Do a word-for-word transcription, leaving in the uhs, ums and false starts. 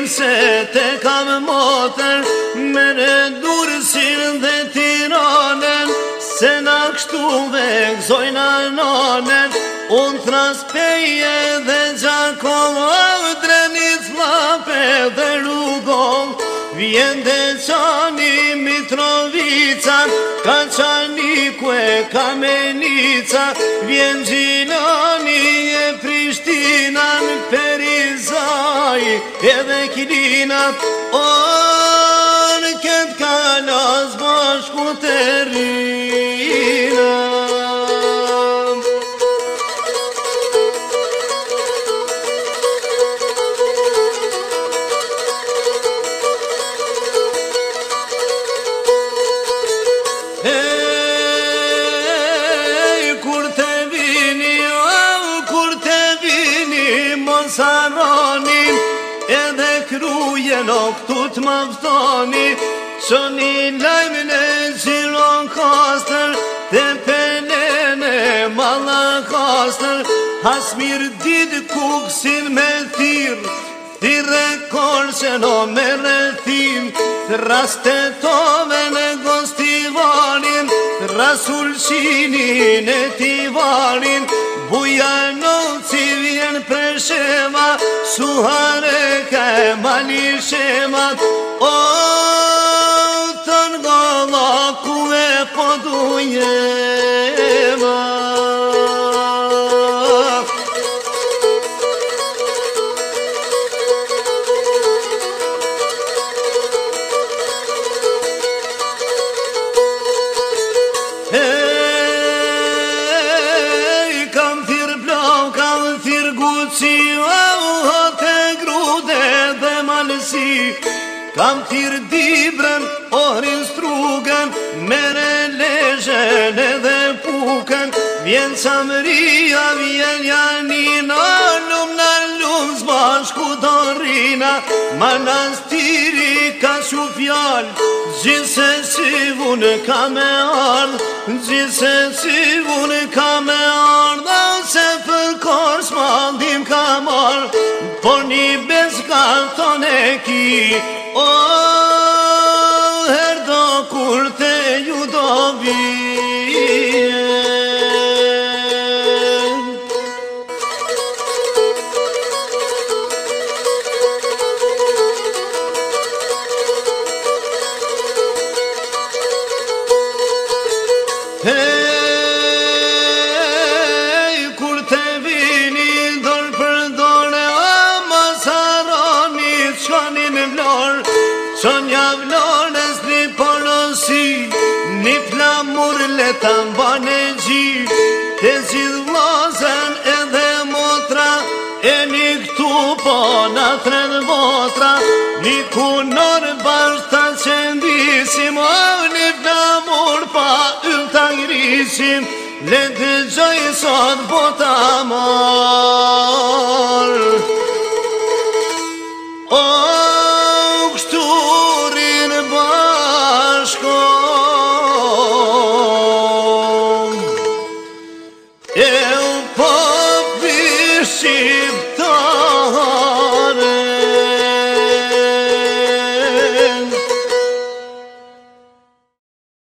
mirë se te kam motër, me në durësin dhe Tiranën, se na kështu dhe gëzojna nanen. Unë traspeje dhe Gjakova, Drenit Flape dhe Rugov, vjen Deçani Mitrovica, Kaçanikue Kamenica, vjen Gjilani e Prishtina, Perizaj edhe Kilina. O, në këtë kalas bashku të rina. Saroni, edhe krujen o këtu t'maftoni, qoni lajmën e Gjilon Kastër, te pelene malla kastër, Hasmir dit kuksin me thirr, thirre korqen o me rethim, thraste tove në gostivanin, thrasulqinin e tivanin, Bujanoci vjen Presheva, Suhare ka e Malisheva. O, të ngolla ku e po dujeva. Kam thirë dibrën, ohrin strugën, mere lezhen edhe pukën, vjen Camria, vjen Janina, lumë në lumë zbashku dorina, Manastiri ka shu fjallë, gjithë se si vunë ka me ardhë, gjithë se si vunë ka me ardhë, se për korës maldim ka marë, por një bezka tonë e ki. O, herdo kur te ju do vjen. Hej, kur te vini dorë për dorë, ama saroni qoni në vlorë, Qonja vlorës një porosi, një flamur letan bane gjy, te gjithë vlazen edhe motra, e një këtu po në tred votra, një kunor bashkë ta qendisim, o një flamur pa yll ta ngrisim, le të gjoj sot bota marë. O, Eu po vishim